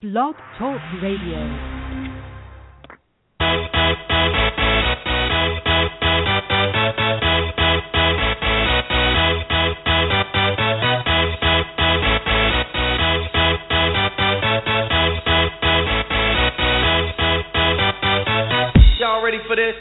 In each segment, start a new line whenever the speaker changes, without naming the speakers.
Blog Talk Radio.
For this.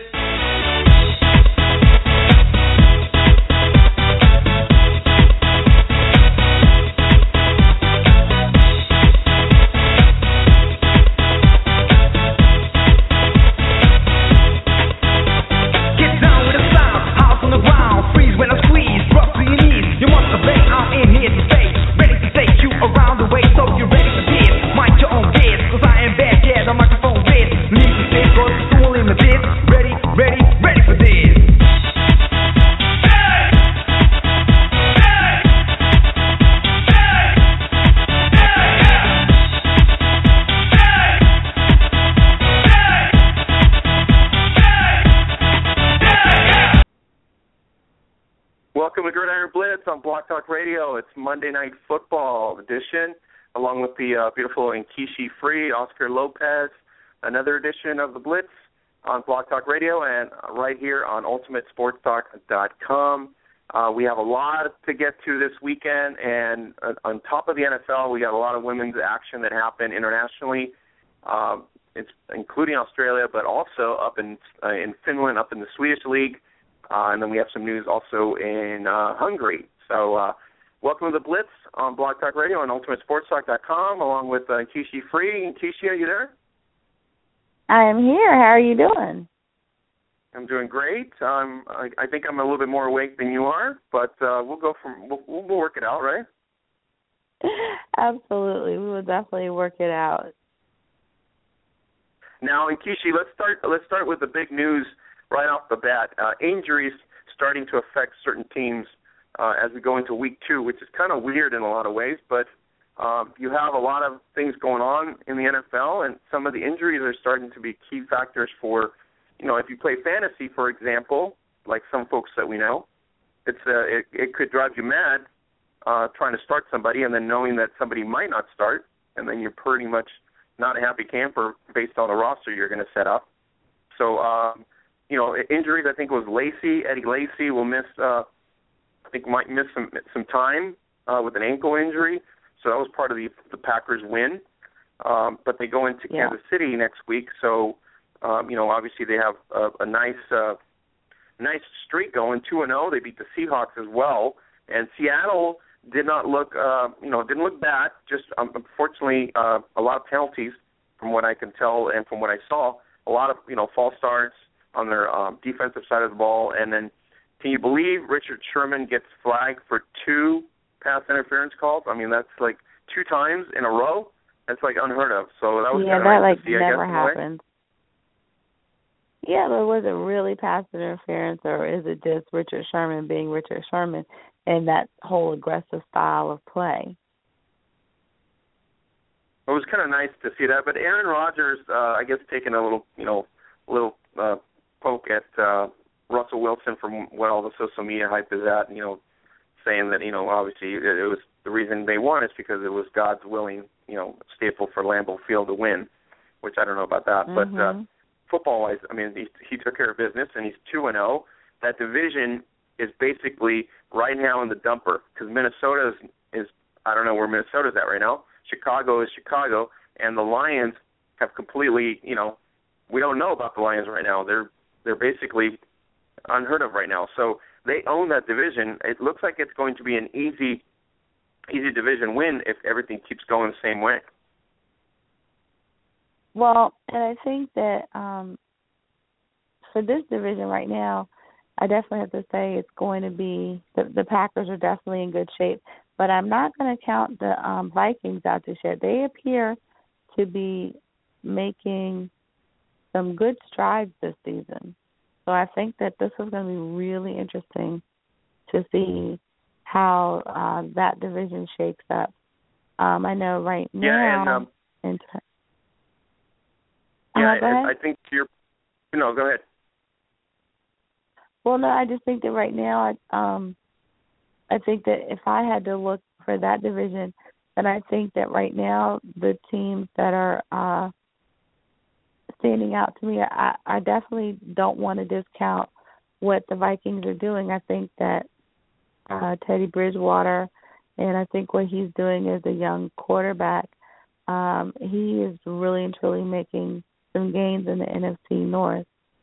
Welcome to Gridiron Blitz on Block Talk Radio. It's Monday Night Football edition, along with the beautiful Nkechi Free, Oscar Lopez, another edition of the Blitz on Block Talk Radio and right here on UltimateSportsTalk.com. We have a lot to get to this weekend, and on top of the NFL, we got a lot of women's action that happened internationally, it's including Australia, but also up in Finland, up in the Swedish League. And then we have some news also in Hungary. So welcome to the Blitz on Blog Talk Radio and UltimateSportsTalk.com, along with Nkechi Free. Nkechi, are you there?
I am here. How are you doing?
I'm doing great. I think I'm a little bit more awake than you are, but we'll work it out, right?
Absolutely. We will definitely work it out.
Now, Nkechi, let's start with the big news. Right off the bat, injuries starting to affect certain teams as we go into week 2, which is kind of weird in a lot of ways, but you have a lot of things going on in the NFL, and some of the injuries are starting to be key factors for, if you play fantasy, for example, like some folks that we know, it could drive you mad trying to start somebody and then knowing that somebody might not start, and then you're pretty much not a happy camper based on the roster you're going to set up. So, injuries, I think it was Eddie Lacy will miss, might miss some time with an ankle injury. So that was part of the Packers' win. But they go into Kansas City next week. So, obviously they have a nice streak going, 2-0. They beat the Seahawks as well. And Seattle did not look, didn't look bad. Just unfortunately, a lot of penalties from what I can tell and from what I saw. A lot of, false starts on their defensive side of the ball. And then can you believe Richard Sherman gets flagged for 2 pass interference calls? I mean, that's like 2 times in a row. That's like unheard of. So that was nice to see,
never happened. Yeah, but was it really pass interference, or is it just Richard Sherman being Richard Sherman and that whole aggressive style of play?
It was kind of nice to see that. But Aaron Rodgers, I guess, taking a little poke at Russell Wilson from what all the social media hype is at, saying that, obviously it was the reason they won is because it was God's willing, staple for Lambeau Field to win, which I don't know about that. Mm-hmm. But football-wise, I mean, he took care of business, and he's 2-0. That division is basically right now in the dumper because Minnesota is I don't know where Minnesota's at right now. Chicago is Chicago, and the Lions have completely, we don't know about the Lions right now. They're basically unheard of right now. So they own that division. It looks like it's going to be an easy division win if everything keeps going the same way.
Well, and I think that for this division right now, I definitely have to say it's going to be the Packers are definitely in good shape. But I'm not going to count the Vikings out this year. They appear to be making some good strides this season. So I think that this is going to be really interesting to see how that division shakes up. I know right now. Go ahead.
I think go ahead.
Well, no, I just think that right now, I think that if I had to look for that division, And I think that right now the teams that are standing out to me, I definitely don't want to discount what the Vikings are doing. I think that Teddy Bridgewater, and I think what he's doing as a young quarterback, he is really and truly making some gains in the NFC North.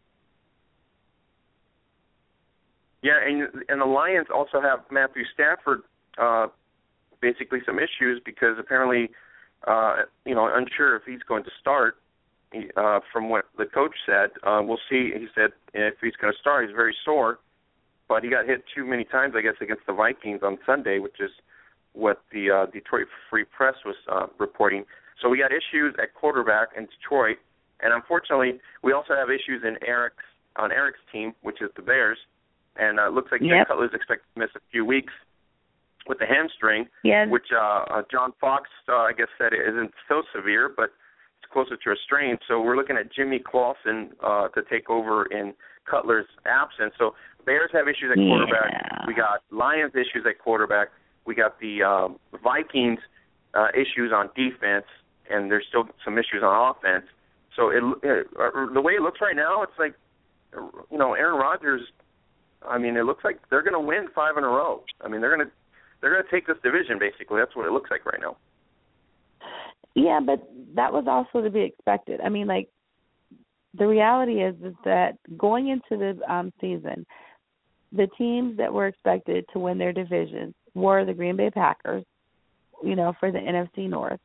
Yeah, and the Lions also have Matthew Stafford, basically some issues because apparently, unsure if he's going to start. From what the coach said, we'll see. He said if he's going to start, he's very sore, but he got hit too many times, I guess, against the Vikings on Sunday, which is what the Detroit Free Press was reporting. So we got issues at quarterback in Detroit, and unfortunately, we also have issues on Eric's team, which is the Bears, and it looks like Jay Cutler is expected to miss a few weeks with the hamstring, which John Fox, I guess, said it isn't so severe, but it's closer to a strain. So we're looking at Jimmy Clausen to take over in Cutler's absence. So Bears have issues at quarterback. We got Lions issues at quarterback. We got the Vikings issues on defense, and there's still some issues on offense. So the way it looks right now, it's like, Aaron Rodgers, I mean, it looks like they're going to win 5 in a row. I mean, they're going to take this division, basically. That's what it looks like right now.
Yeah, but that was also to be expected. I mean, like, the reality is that going into the season, the teams that were expected to win their divisions were the Green Bay Packers, for the NFC North.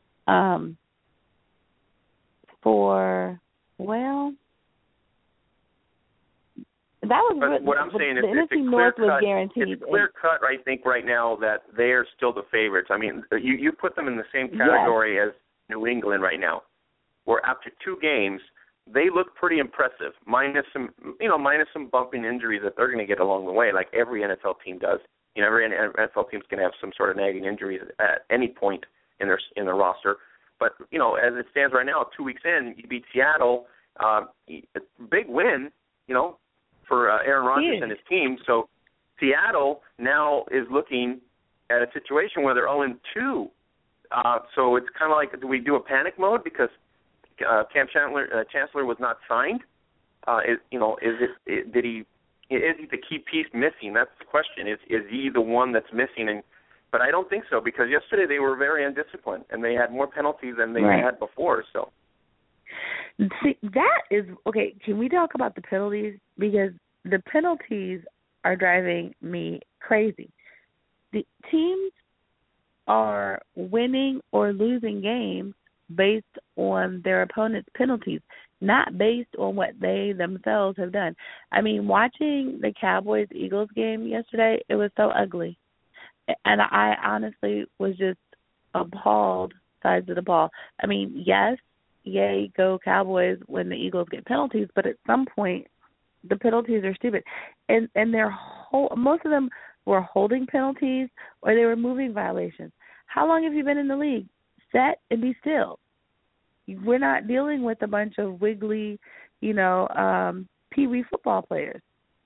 That was
but what I'm saying is
the NFC North was guaranteed.
It's clear cut, I think, right now that they're still the favorites. I mean, you put them in the same category as New England right now, where after 2 games, they look pretty impressive, minus some bumping injuries that they're going to get along the way, like every NFL team does. Every NFL team's going to have some sort of nagging injuries at any point in their roster. But, as it stands right now, 2 weeks in, you beat Seattle, big win, for Aaron Rodgers and his team. So Seattle now is looking at a situation where they're 0-2. So it's kind of like, do we do a panic mode because Cam Chancellor was not signed? Is he the key piece missing? That's the question. Is he the one that's missing? But I don't think so, because yesterday they were very undisciplined and they had more penalties than they had before. So.
See, that is okay. Can we talk about the penalties? Because the penalties are driving me crazy. The teams are winning or losing games based on their opponent's penalties, not based on what they themselves have done. I mean, watching the Cowboys-Eagles game yesterday, it was so ugly. And I honestly was just appalled, sides of the ball. I mean, yes, yay, go Cowboys when the Eagles get penalties, but at some point the penalties are stupid. And most of them were holding penalties or they were moving violations. How long have you been in the league? Set and be still. We're not dealing with a bunch of wiggly, pee-wee football players.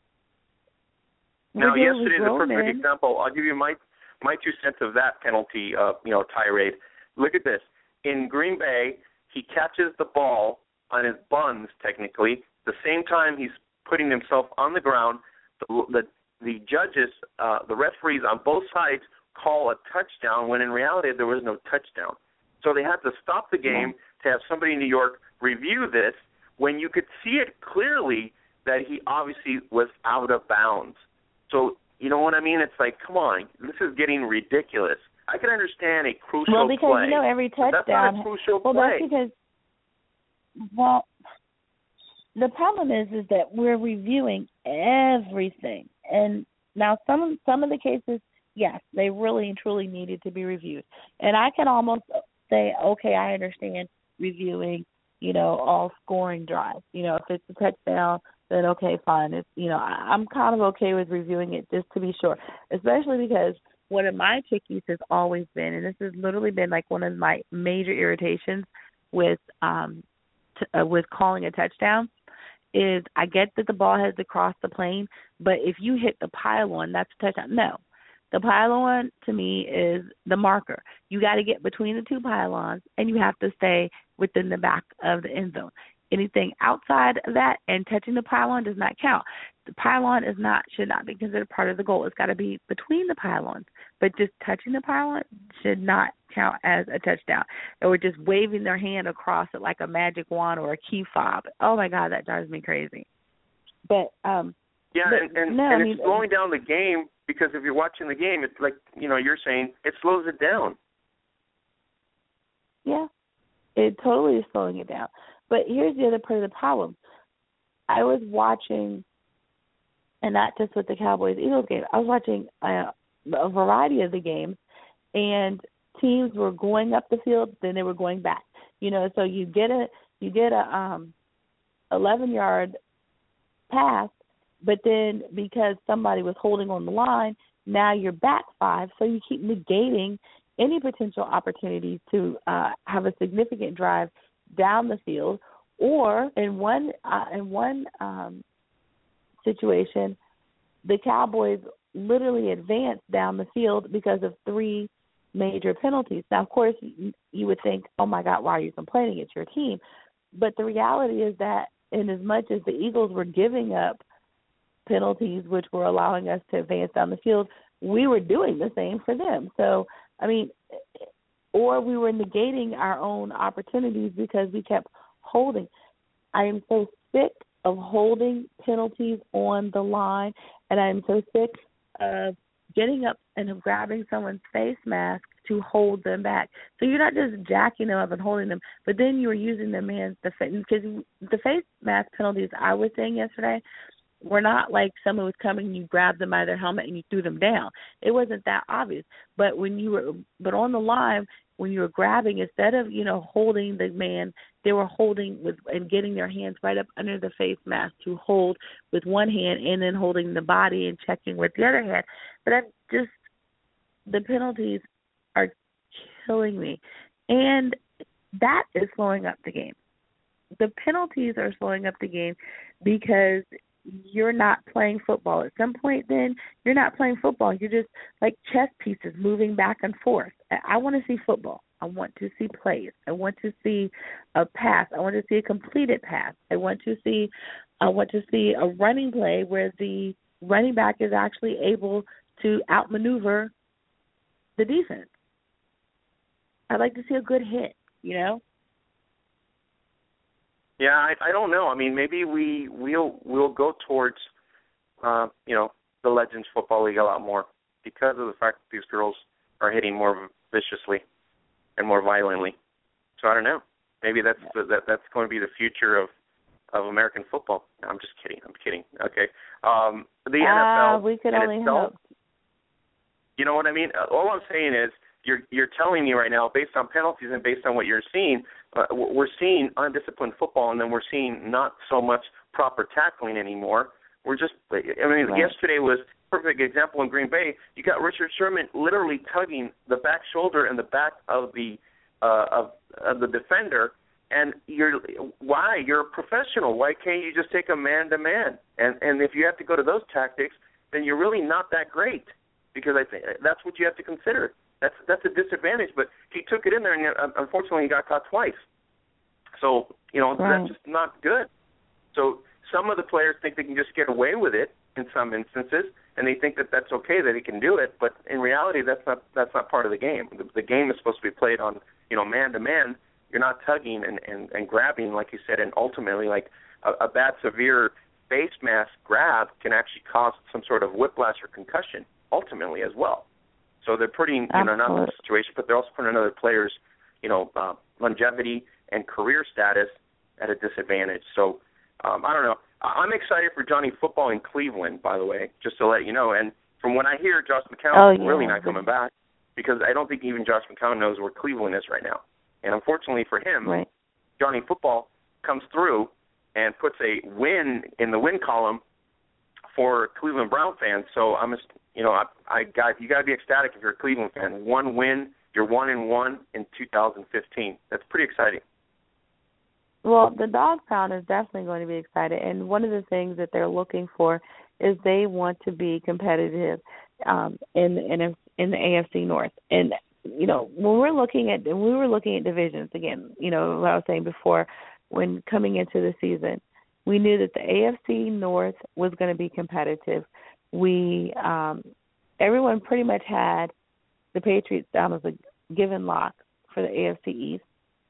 Now, yesterday is a perfect example. I'll give you my 2 cents of that penalty, tirade. Look at this. In Green Bay, he catches the ball on his buns, technically. The same time he's putting himself on the ground, the judges, the referees on both sides call a touchdown when in reality there was no touchdown. So they had to stop the game to have somebody in New York review this when you could see it clearly that he obviously was out of bounds. So, you know what I mean? It's like, come on, this is getting ridiculous. I can understand a crucial play.
Well, because every touchdown.
That's not a crucial play.
That's because. The problem is that we're reviewing everything, and now some of the cases, yes, they really and truly needed to be reviewed, and I can almost say, okay, I understand reviewing, all scoring drives. If it's a touchdown, then okay, fine. It's I'm kind of okay with reviewing it just to be sure, especially because one of my pickies has always been, and this has literally been like one of my major irritations with calling a touchdown, is I get that the ball has to cross the plane, but if you hit the pylon, that's a touchdown. No. The pylon, to me, is the marker. You got to get between the two pylons, and you have to stay within the back of the end zone. Anything outside of that and touching the pylon does not count. The pylon should not be considered part of the goal. It's got to be between the pylons. But just touching the pylon should not count as a touchdown. Or just waving their hand across it like a magic wand or a key fob. Oh, my God, that drives me crazy. But
and it's slowing down the game, because if you're watching the game, it's like, you're saying, it slows it down.
Yeah, it totally is slowing it down. But here's the other part of the problem. I was watching, and not just with the Cowboys-Eagles game, I was watching a variety of the games, and teams were going up the field, then they were going back. So you get a 11-yard pass, but then because somebody was holding on the line, now you're back 5, so you keep negating any potential opportunities to have a significant drive down the field. Or in one situation, the Cowboys literally advanced down the field because of 3 major penalties. Now, of course, you would think, oh, my God, why are you complaining? It's your team. But the reality is that in as much as the Eagles were giving up penalties, which were allowing us to advance down the field, we were doing the same for them. So, or we were negating our own opportunities because we kept holding. I am so sick of holding penalties on the line, and I am so sick of getting up and grabbing someone's face mask to hold them back. So you're not just jacking them up and holding them, but then you are using them as defense. Because the face mask penalties I was saying yesterday were not like someone was coming and you grabbed them by their helmet and you threw them down. It wasn't that obvious. But but on the line, when you were grabbing, instead of, holding the man, they were holding and getting their hands right up under the face mask to hold with one hand and then holding the body and checking with the other hand. But the penalties are killing me. And that is slowing up the game. The penalties are slowing up the game because you're not playing football. At some point then, you're not playing football. You're just like chess pieces moving back and forth. I want to see football. I want to see plays. I want to see a pass. I want to see a completed pass. I want to see a running play where the running back is actually able to outmaneuver the defense. I'd like to see a good hit, Yeah,
I don't know. Maybe we'll go towards, the Legends Football League a lot more because of the fact that these girls are hitting more viciously and more violently. So I don't know. Maybe that's going to be the future of American football. No, I'm just kidding. Okay. The NFL.
We could only hope.
You know what I mean? All I'm saying is you're telling me right now, based on penalties and based on what you're seeing, we're seeing undisciplined football, and then we're seeing not so much proper tackling anymore. We're just, right. Yesterday was a perfect example in Green Bay. You got Richard Sherman literally tugging the back shoulder and the back of the defender, and you're a professional. Why can't you just take a man-to-man? And if you have to go to those tactics, then you're really not that great, because I think that's what you have to consider. That's a disadvantage, but he took it in there, and unfortunately he got caught twice. So, That's just not good. So some of the players think they can just get away with it in some instances, and they think that that's okay, that he can do it, but in reality that's not part of the game. The game is supposed to be played on, man-to-man. You're not tugging and grabbing, like you said, and ultimately, like a bad, severe face mask grab can actually cause some sort of whiplash or concussion, ultimately, as well. So they're putting, not in this situation, but they're also putting another player's, longevity and career status at a disadvantage. So I don't know. I'm excited for Johnny Football in Cleveland, by the way, just to let you know. And from what I hear, Josh McCown is really not coming back, because I don't think even Josh McCown knows where Cleveland is right now. And unfortunately for him, Johnny Football comes through and puts a win in the win column for Cleveland Brown fans. So you got to be ecstatic if you're a Cleveland fan. One win, you're 1-1 in 2015. That's pretty exciting.
Well, the dog pound is definitely going to be excited, and one of the things that they're looking for is they want to be competitive. in the AFC North. And when we were looking at divisions again, what I was saying before, when coming into the season, we knew that the AFC North was going to be competitive. Everyone pretty much had the Patriots down as a given lock for the AFC East.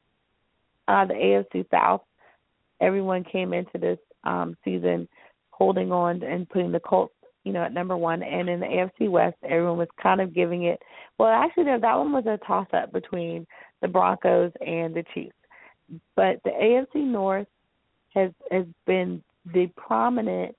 The AFC South, everyone came into this season holding on and putting the Colts, at number one. And in the AFC West, everyone was kind of giving it. Well, actually, that one was a toss-up between the Broncos and the Chiefs. But the AFC North has been the prominent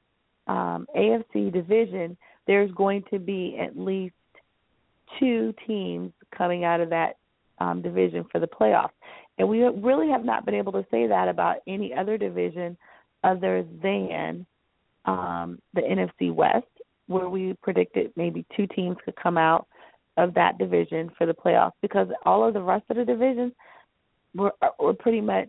AFC division. There's going to be at least two teams coming out of that division for the playoffs. And we really have not been able to say that about any other division other than the NFC West, where we predicted maybe two teams could come out of that division for the playoffs, because all of the rest of the divisions were pretty much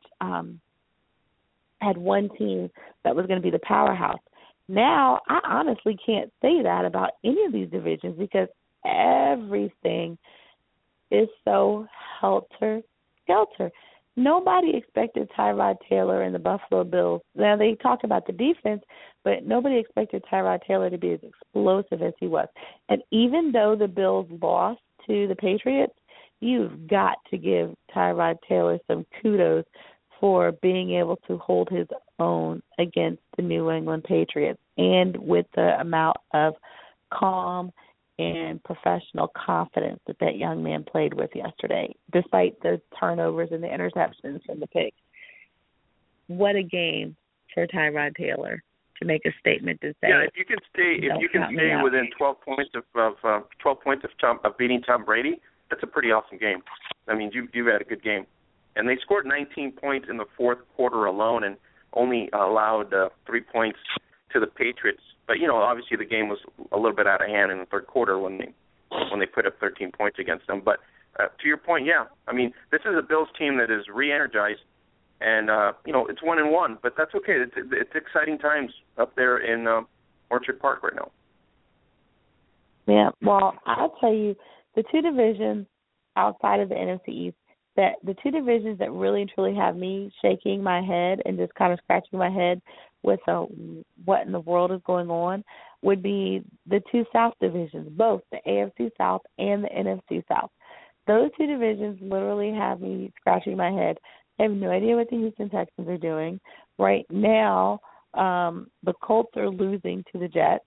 had one team that was going to be the powerhouse. Now, I honestly can't say that about any of these divisions because everything is so helter-skelter. Nobody expected Tyrod Taylor and the Buffalo Bills. Now, they talk about the defense, but nobody expected Tyrod Taylor to be as explosive as he was. And even though the Bills lost to the Patriots, you've got to give Tyrod Taylor some kudos for being able to hold his own against the New England Patriots, and with the amount of calm and professional confidence that young man played with yesterday, despite the turnovers and the interceptions and the picks. What a game for Tyrod Taylor to make a statement to say.
Yeah, if you can stay within 12 points of beating Tom Brady, that's a pretty awesome game. I mean, you've had a good game. And they scored 19 points in the fourth quarter alone and only allowed 3 points to the Patriots. But, obviously the game was a little bit out of hand in the third quarter when they put up 13 points against them. But to your point, yeah, I mean, this is a Bills team that is re-energized, and, it's 1-1, but that's okay. It's exciting times up there in Orchard Park right now.
Yeah, well, I'll tell you, the two divisions outside of the NFC East, that the two divisions that really and truly have me shaking my head and just kind of scratching my head with what in the world is going on would be the two South divisions, both the AFC South and the NFC South. Those two divisions literally have me scratching my head. I have no idea what the Houston Texans are doing. Right now, the Colts are losing to the Jets.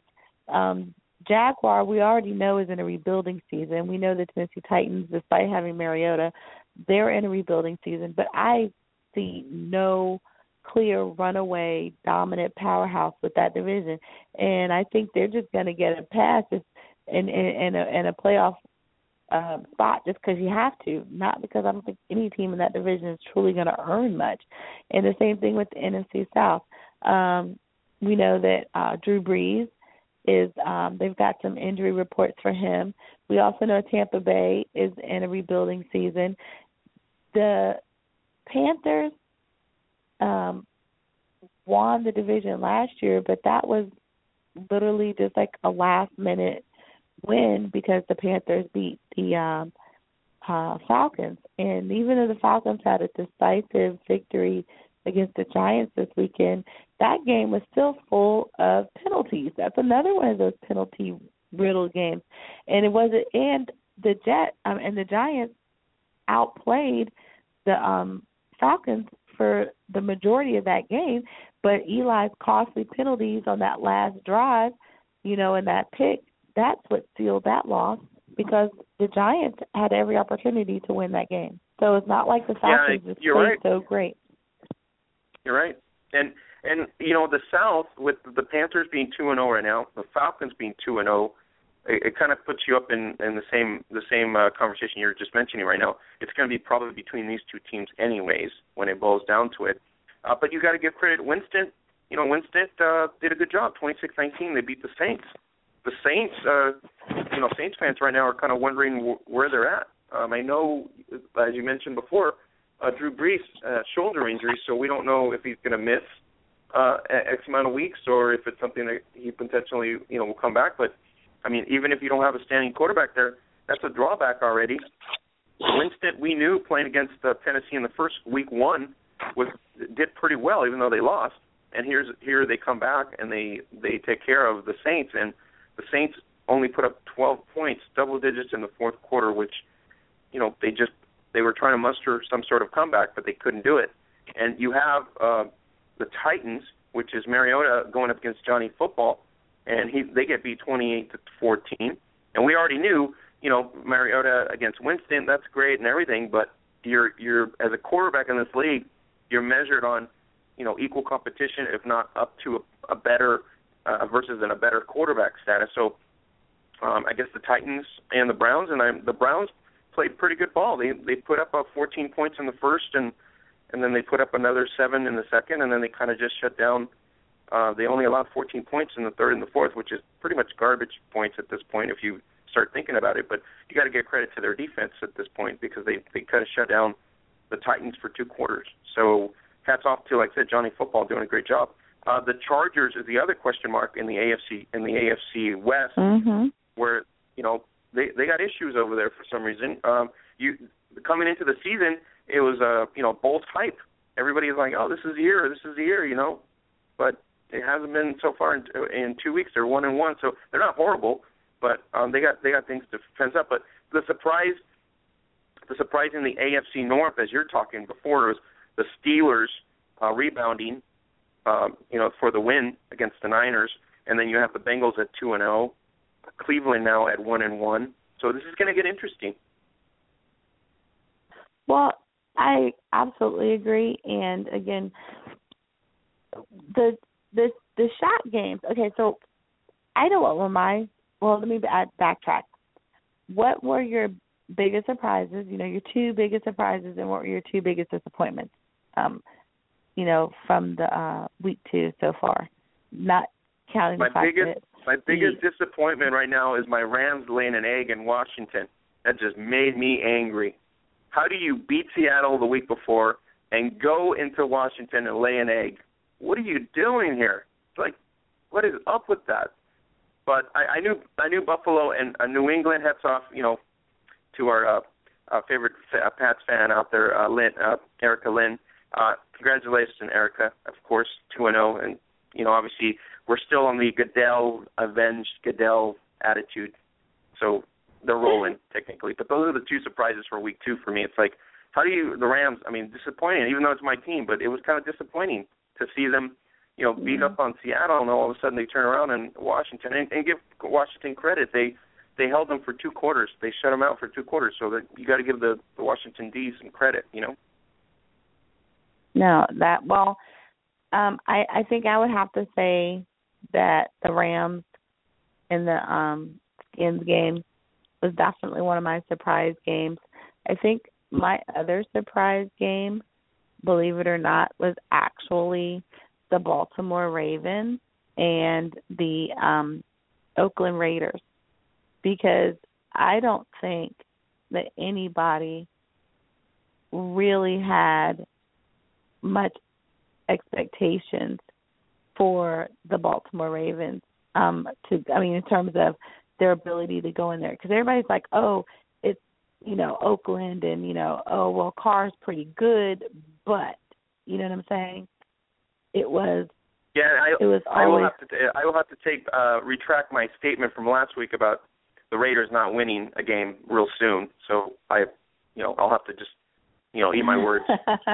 Jaguar, we already know, is in a rebuilding season. We know the Tennessee Titans, despite having Mariota, they're in a rebuilding season. But I see no clear runaway dominant powerhouse with that division, and I think they're just going to get a pass in a playoff spot just because you have to, not because I don't think any team in that division is truly going to earn much. And the same thing with the NFC South. We know that Drew Brees is they've got some injury reports for him. We also know Tampa Bay is in a rebuilding season. The Panthers won the division last year, but that was literally just like a last-minute win because the Panthers beat the Falcons. And even though the Falcons had a decisive victory against the Giants this weekend, that game was still full of penalties. That's another one of those penalty-riddled games. And the Giants outplayed the Falcons for the majority of that game, but Eli's costly penalties on that last drive, and that pick, that's what sealed that loss because the Giants had every opportunity to win that game. So it's not like the Falcons just played so great.
You're right. And the South, with the Panthers being 2-0 right now, the Falcons being 2-0, it kind of puts you up in the same conversation you're just mentioning right now. It's going to be probably between these two teams anyways when it boils down to it. But you got to give credit. Winston did a good job. 26-19, they beat the Saints. The Saints, Saints fans right now are kind of wondering where they're at. I know, as you mentioned before, Drew Brees shoulder injury, so we don't know if he's going to miss X amount of weeks or if it's something that he potentially will come back. But I mean, even if you don't have a standing quarterback there, that's a drawback already. Winston, we knew playing against Tennessee in the first week one did pretty well, even though they lost. And here they come back and they take care of the Saints, and the Saints only put up 12 points, double digits in the fourth quarter, which, you know, they were trying to muster some sort of comeback, but they couldn't do it. And you have the Titans, which is Mariota going up against Johnny Football, and they get beat 28-14. And we already knew, you know, Mariota against Winston, that's great and everything, but you're as a quarterback in this league, you're measured on, you know, equal competition, if not up to a better versus in a better quarterback status. So I guess the Titans and the Browns, the Browns played pretty good ball. They put up 14 points in the first, and then they put up another 7 in the second, and then they kind of just shut down. They only allowed 14 points in the third and the fourth, which is pretty much garbage points at this point if you start thinking about it. But you got to give credit to their defense at this point because they kind of shut down the Titans for 2 quarters. So hats off to, like I said, Johnny Football doing a great job. The Chargers is the other question mark in the AFC West, where, you know, they got issues over there for some reason. Coming into the season, it was you know, Bolts hype. Everybody's like, oh, this is the year, you know. But it hasn't been so far in 2 weeks. They're 1-1, so they're not horrible, but they got things to fence up. But the surprise in the AFC North, as you're talking before, was the Steelers rebounding, you know, for the win against the Niners, and then you have the Bengals at 2-0, Cleveland now at 1-1. So this is going to get interesting.
Well, I absolutely agree. And again, the shot games. Okay, so I know what were let me backtrack. What were your biggest surprises? You know, your 2 biggest surprises, and what were your 2 biggest disappointments? You know, from the week 2 so far, not counting the fact that
my biggest disappointment right now is my Rams laying an egg in Washington. That just made me angry. How do you beat Seattle the week before and go into Washington and lay an egg? What are you doing here? It's like, what is up with that? But I knew Buffalo and New England. Hats off, you know, to our favorite Pats fan out there, Erica Lynn. Congratulations, Erica. Of course, 2-0, and you know, obviously, we're still on the avenged Goodell attitude. So they're rolling technically. But those are the 2 surprises for week 2 for me. It's like, the Rams? I mean, disappointing. Even though it's my team, but it was kind of disappointing to see them, you know, beat up on Seattle, and all of a sudden they turn around in Washington. And give Washington credit. They held them for 2 quarters. They shut them out for 2 quarters. So that you got to give the Washington D's some credit, you know.
No, I think I would have to say that the Rams in the Skins game was definitely one of my surprise games. I think my other surprise game, believe it or not, was actually the Baltimore Ravens and the Oakland Raiders, because I don't think that anybody really had much expectations for the Baltimore Ravens in terms of their ability to go in there, because everybody's like, oh, it's, you know, Oakland, and, you know, oh, well, Carr's pretty good, but, you know what I'm saying? It was. Yeah, I will have to retract my statement from last week about the Raiders not winning a game real soon. So I'll have to just, you know, eat my words.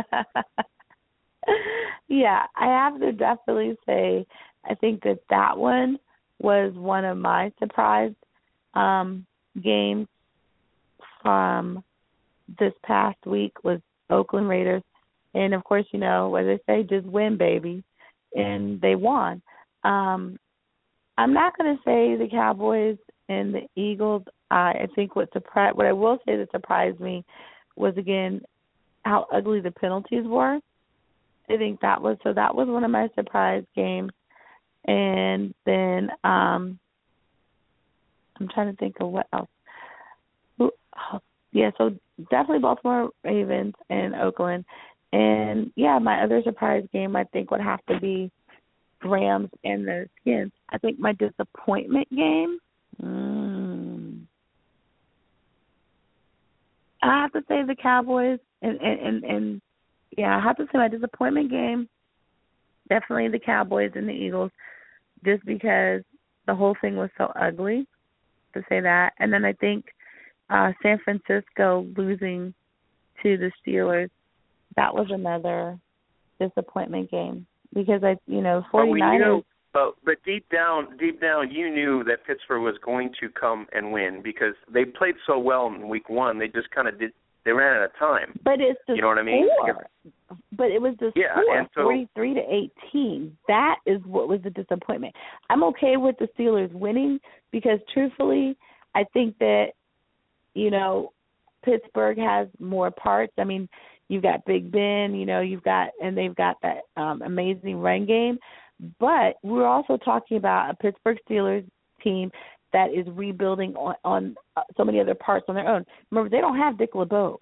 Yeah, I have to definitely say I think that one was one of my surprise games from this past week was Oakland Raiders. And, of course, you know, what they say, just win, baby. And they won. I'm not going to say the Cowboys and the Eagles. I think what I will say that surprised me was, again, how ugly the penalties were. I think that was one of my surprise games. And then I'm trying to think of what else. So definitely Baltimore Ravens and Oakland. And, yeah, my other surprise game I think would have to be Rams and the Skins. I think my disappointment game I have to say the Cowboys, and yeah, I have to say my disappointment game, definitely the Cowboys and the Eagles, just because the whole thing was so ugly, to say that. And then I think San Francisco losing to the Steelers, that was another disappointment game because 49ers.
But deep down, you knew that Pittsburgh was going to come and win because they played so well in Week 1. They just kind of did. They ran out of time.
But it's the
you know what I mean?
Score. But it was the score, 43-18. That is what was the disappointment. I'm okay with the Steelers winning because, truthfully, I think that Pittsburgh has more parts. I mean, you've got Big Ben. They've got that amazing run game. But we're also talking about a Pittsburgh Steelers team that is rebuilding on so many other parts on their own. Remember, they don't have Dick LeBeau,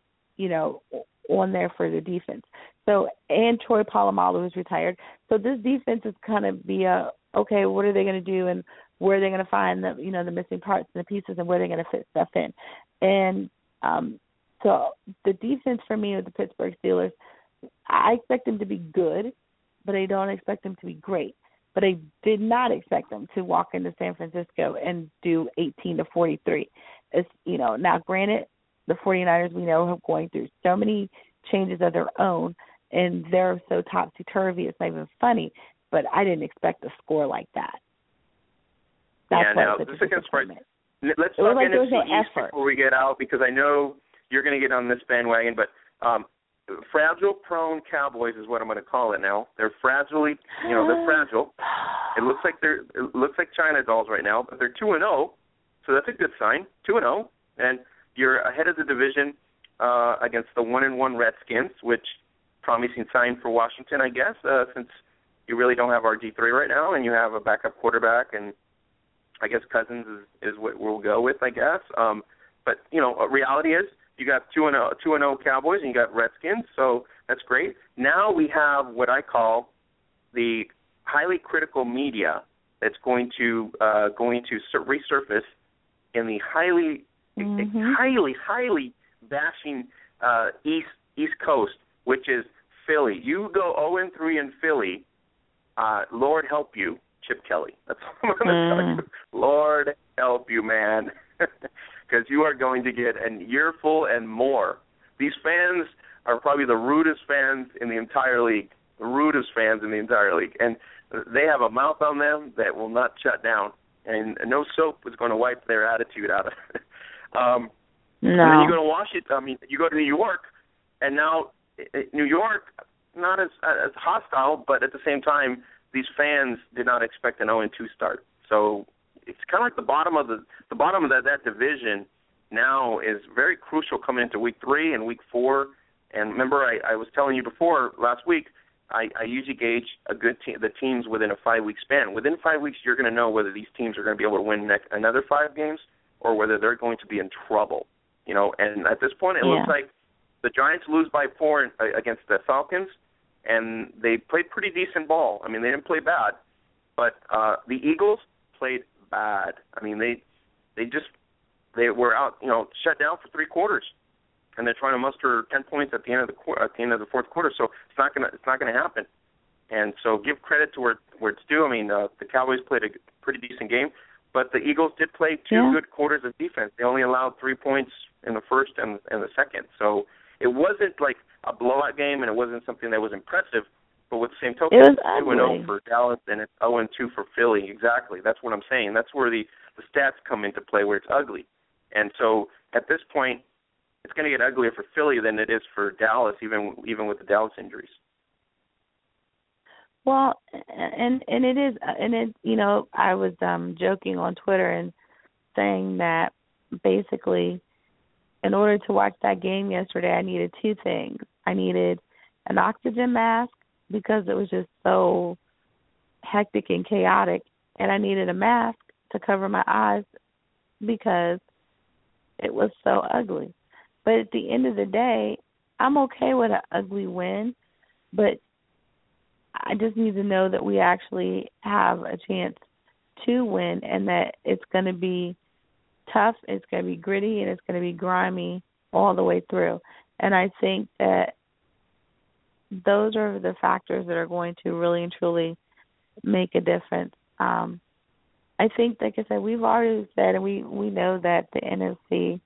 on there for the defense. So, and Troy Polamalu is retired. So this defense is kind of okay, what are they going to do and where are they going to find the the missing parts and the pieces and where they're going to fit stuff in. And so the defense for me with the Pittsburgh Steelers, I expect them to be good, but I don't expect them to be great. But I did not expect them to walk into San Francisco and do 18-43. Now granted, the 49ers we know are going through so many changes of their own, and they're so topsy-turvy, it's not even funny. But I didn't expect a score like that. That's
now this against let's talk NFC East before we get out because I know you're going to get on this bandwagon, but fragile-prone Cowboys is what I'm going to call it now. They're they're fragile. It looks like China dolls right now, but they're 2-0, so that's a good sign. 2-0, and you're ahead of the division against the 1-1 Redskins, which promising sign for Washington, I guess, since you really don't have RG3 right now, and you have a backup quarterback, and I guess Cousins is what we'll go with, I guess. But reality is, you got 2-0 Cowboys, and you got Redskins, so that's great. Now we have what I call the highly critical media that's going to resurface in the highly bashing East Coast, which is Philly. You go 0-3 in Philly, Lord help you, Chip Kelly. That's all I'm going to tell you. Lord help you, man. Because you are going to get an earful and more. These fans are probably the rudest fans in the entire league. And they have a mouth on them that will not shut down. And no soap is going to wipe their attitude out of it.
No.
And then you go to Washington. You go to New York, and now New York, not as hostile, but at the same time, these fans did not expect an 0-2 start. So it's kind of like the bottom of that division now is very crucial coming into Week 3 and Week 4. And remember, I was telling you before last week, I usually gauge the teams within a 5-week span. Within 5 weeks, you're going to know whether these teams are going to be able to win another 5 games or whether they're going to be in trouble. And at this point, it looks like the Giants lose by 4 against the Falcons, and they played pretty decent ball. I mean, they didn't play bad, but the Eagles played bad. I mean, they were out, shut down for 3 quarters, and they're trying to muster 10 points at the end of the fourth quarter. So it's not gonna happen. And so give credit to where it's due. I mean, the Cowboys played a pretty decent game, but the Eagles did play 2 good quarters of defense. They only allowed 3 points in the first and the second. So it wasn't like a blowout game, and it wasn't something that was impressive. But with the same token,
it's
2-0 for Dallas, and it's 0-2 for Philly. Exactly. That's what I'm saying. That's where the stats come into play, where it's ugly. And so at this point, it's going to get uglier for Philly than it is for Dallas, even with the Dallas injuries.
Well, and it is, and it, I was joking on Twitter and saying that basically, in order to watch that game yesterday, I needed 2 things. I needed an oxygen mask because it was just so hectic and chaotic, and I needed a mask to cover my eyes because it was so ugly. But at the end of the day, I'm okay with an ugly win, but I just need to know that we actually have a chance to win and that it's going to be tough, it's going to be gritty, and it's going to be grimy all the way through. And I think that those are the factors that are going to really and truly make a difference. I think, like I said, we've already said, and we know that the NFC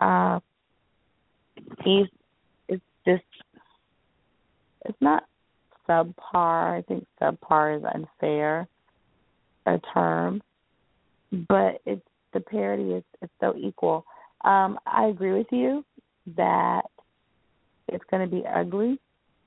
East is just, it's not subpar. I think subpar is unfair a term, but it's the parity is so equal. I agree with you that it's going to be ugly.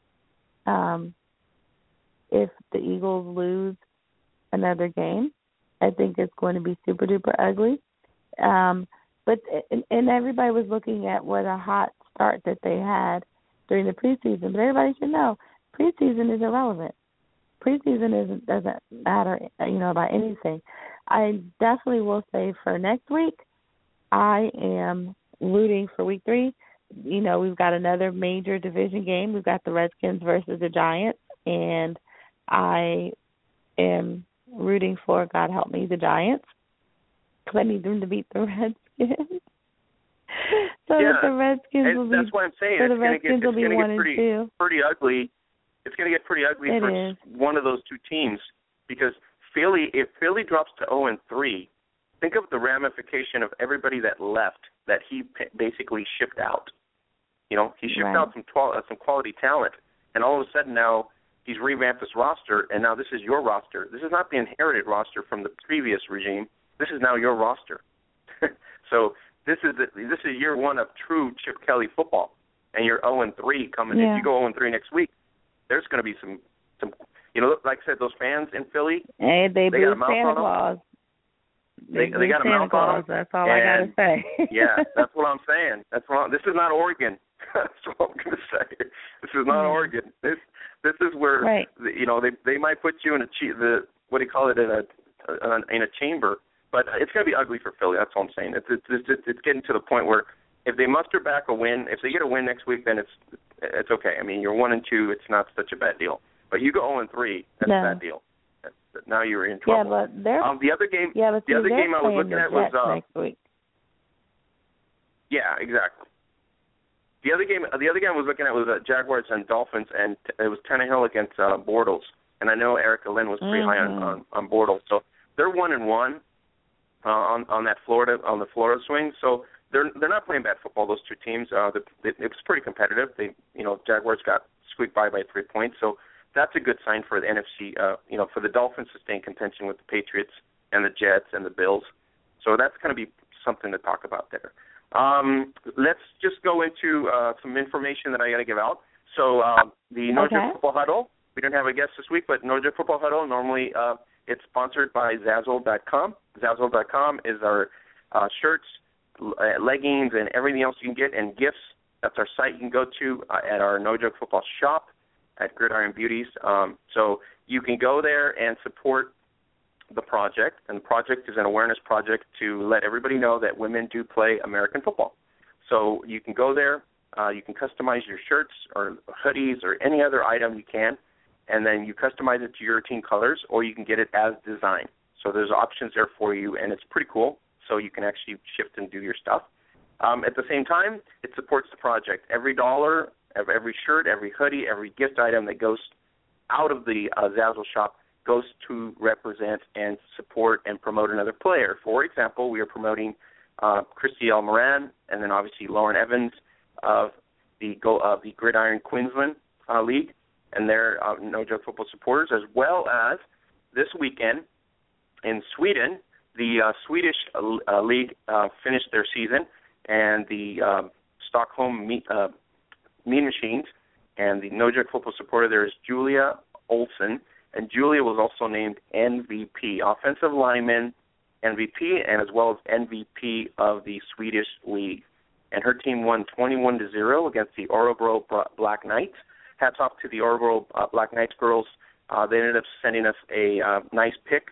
If the Eagles lose another game, I think it's going to be super duper ugly. But everybody was looking at what a hot start that they had during the preseason. But everybody should know preseason is irrelevant. Preseason doesn't matter, about anything. I definitely will say for next week, I am rooting for week 3. We've got another major division game. We've got the Redskins versus the Giants, and I am rooting for, God help me, the Giants, because I need them to beat the Redskins. That the Redskins will be.
That's what I'm saying.
So the Redskins will be 1 and 2.
Pretty ugly. It's going to get pretty ugly for one of those two teams, because if Philly drops to 0-3, think of the ramification of everybody that left that he basically shipped out. He shipped out some quality talent, and all of a sudden now he's revamped this roster, and now this is your roster. This is not the inherited roster from the previous regime. This is now your roster. So this is year 1 of true Chip Kelly football, and you're 0-3 coming.
Yeah.
If you go 0-3 next week, there's going to be some. Like I said, those fans in Philly.
Hey, they
got a mouth
Santa
on
Claus.
They got a mouth on them.
That's all I got to say.
Yeah, that's what I'm saying. This is not Oregon. That's what I'm going to say. This is not Oregon. This is where they might put you in in a chamber, but it's going to be ugly for Philly. That's all I'm saying. It's getting to the point where if they muster back a win, if they get a win next week, then it's okay. I mean, you're 1-2. It's not such a bad deal. But you go 0-3, that's a bad deal. Now you're in trouble.
Yeah, but
the other game.
Yeah, but
the other game I was looking at was
next week.
Yeah, exactly. The other game I was looking at was Jaguars and Dolphins, and it was Tannehill against Bortles. And I know Erica Lynn was pretty high on Bortles, so they're 1-1 on the Florida swing. So they're not playing bad football. Those two teams. It was pretty competitive. Jaguars got squeaked by 3 points. So that's a good sign for the NFC. For the Dolphins to stay in contention with the Patriots and the Jets and the Bills. So that's going to be something to talk about there. Let's just go into some information that I got to give out. So the Nordic Football Huddle, we don't have a guest this week, but Nordic Football Huddle, normally it's sponsored by Zazzle.com. Zazzle.com is our shirts, leggings, and everything else you can get, and gifts. That's our site you can go to at our No Joke Football shop at Gridiron Beauties. So you can go there and support the project, and the project is an awareness project to let everybody know that women do play American football. So you can go there, you can customize your shirts or hoodies or any other item you can, and then you customize it to your team colors, or you can get it as designed. So there's options there for you, and it's pretty cool. So you can actually shift and do your stuff. At the same time, it supports the project. Every dollar of every shirt, every hoodie, every gift item that goes out of the Zazzle shop goes to represent and support and promote another player. For example, we are promoting Christy L. Moran, and then obviously Lauren Evans of the Gridiron Queensland League, and they're No Joke Football supporters, as well as this weekend in Sweden, the Swedish league finished their season, and the Stockholm Mean Machines, and the No Joke Football supporter there is Julia Olsen, and Julia was also named MVP, offensive lineman MVP, and as well as MVP of the Swedish league. And her team won 21-0 against the Örebro Black Knights. Hats off to the Örebro Black Knights girls. They ended up sending us a nice pic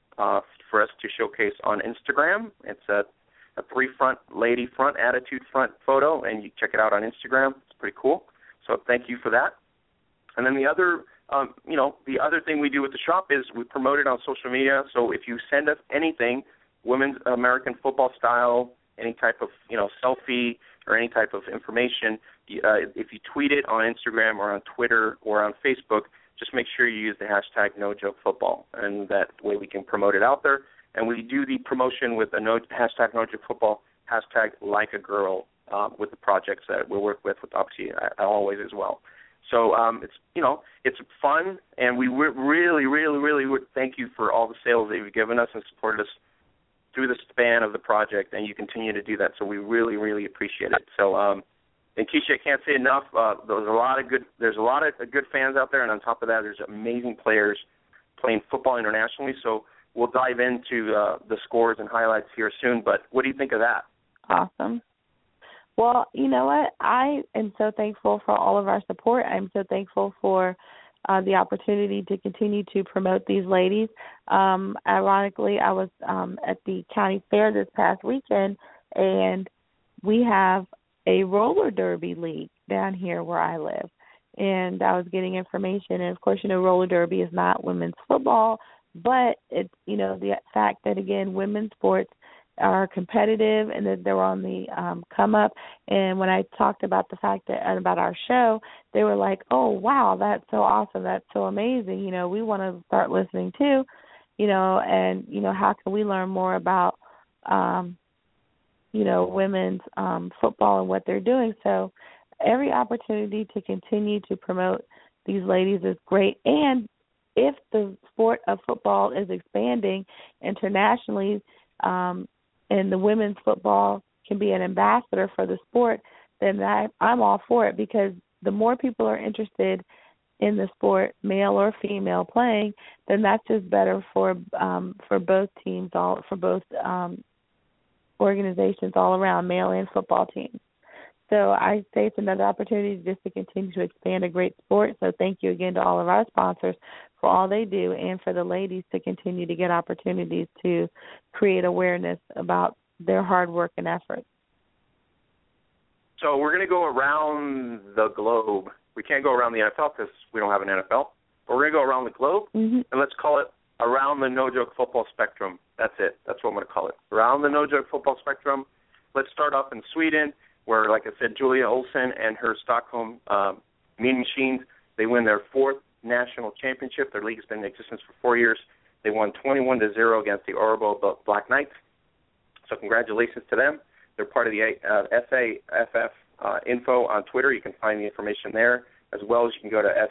for us to showcase on Instagram. It's a three-front lady front attitude front photo, and you check it out on Instagram. It's pretty cool. So thank you for that. And then the other thing we do with the shop is we promote it on social media. So if you send us anything women's American football style, any type of selfie or any type of information. If you tweet it on Instagram or on Twitter or on Facebook, just make sure you use the hashtag NoJokeFootball, and that way we can promote it out there. And we do the promotion with a hashtag NoJokeFootball, hashtag LikeAGirl with the projects that we work with obviously always as well. So it's fun, and we really, really, really thank you for all the sales that you've given us and supported us through the span of the project, and you continue to do that. So we really, really appreciate it. So, and Keisha, I can't say enough. There's a lot of good fans out there, and on top of that, there's amazing players playing football internationally. So we'll dive into the scores and highlights here soon. But what do you think of that?
Awesome. Well, you know what? I am so thankful for all of our support. I'm so thankful for the opportunity to continue to promote these ladies. Ironically, I was at the county fair this past weekend, and we have a roller derby league down here where I live. And I was getting information, and of course, roller derby is not women's football, but it's, the fact that, again, women's sports are competitive and that they're on the come up. And when I talked about the fact that about our show, they were like, "Oh, wow, that's so awesome. That's so amazing. We want to start listening too, and, how can we learn more about, women's football and what they're doing?" So every opportunity to continue to promote these ladies is great. And if the sport of football is expanding internationally, and the women's football can be an ambassador for the sport, then I'm all for it, because the more people are interested in the sport, male or female playing, then that's just better for both teams, for both organizations all around, male and football teams. So I say it's another opportunity just to continue to expand a great sport. So thank you again to all of our sponsors for all they do, and for the ladies to continue to get opportunities to create awareness about their hard work and effort.
So we're going to go around the globe. We can't go around the NFL because we don't have an NFL, but we're going to go around the globe, and let's call it around the No Joke Football spectrum. That's it. That's what I'm going to call it. Around the No Joke Football spectrum. Let's start off in Sweden, where, like I said, Julia Olsen and her Stockholm Mean Machines, they win their fourth national championship. Their league has been in existence for 4 years. They won 21-0 against the Örebro Black Knights. So congratulations to them. They're part of the SAFF info on Twitter. You can find the information there, as well as you can go to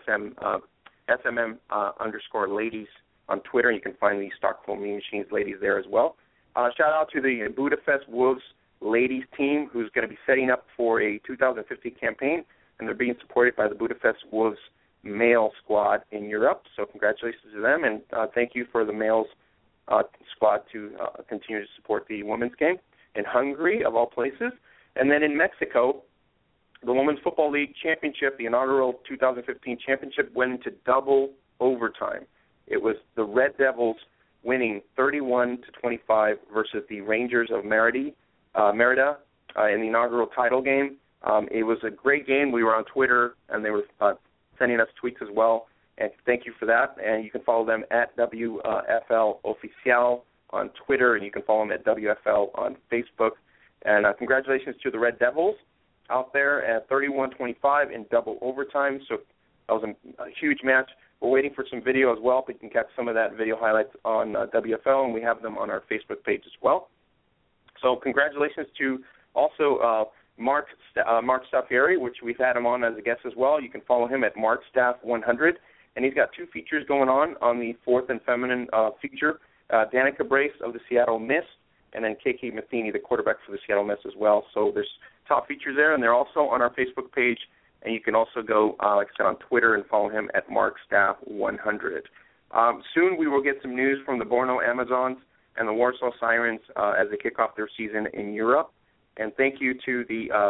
SMM_ladies on Twitter. You can find the Stockholm Mean Machines ladies there as well. Shout out to the Budapest Wolves ladies team, who's going to be setting up for a 2015 campaign, and they're being supported by the Budapest Wolves male squad in Europe. So congratulations to them, and thank you for the males squad to continue to support the women's game in Hungary, of all places. And then in Mexico, the Women's Football League Championship, the inaugural 2015 championship, went into double overtime. It was the Red Devils winning 31-25 versus the Rangers of Merida in the inaugural title game. It was a great game. We were on Twitter, and they were sending us tweets as well. And thank you for that. And you can follow them at WFL Oficial on Twitter, and you can follow them at WFL on Facebook. And congratulations to the Red Devils out there at 31-25 in double overtime. So that was a huge match. We're waiting for some video as well, but you can catch some of that video highlights on WFL, and we have them on our Facebook page as well. So congratulations to also Mark Staffieri, which we've had him on as a guest as well. You can follow him at MarkStaff100, and he's got two features going on the fourth and feminine feature, Danica Brace of the Seattle Mist, and then KK Matheny, the quarterback for the Seattle Mist as well. So there's top features there, and they're also on our Facebook page, and you can also go, like I said, on Twitter and follow him at MarkStaff100. Soon we will get some news from the Brno Amazons and the Warsaw Sirens as they kick off their season in Europe. And thank you to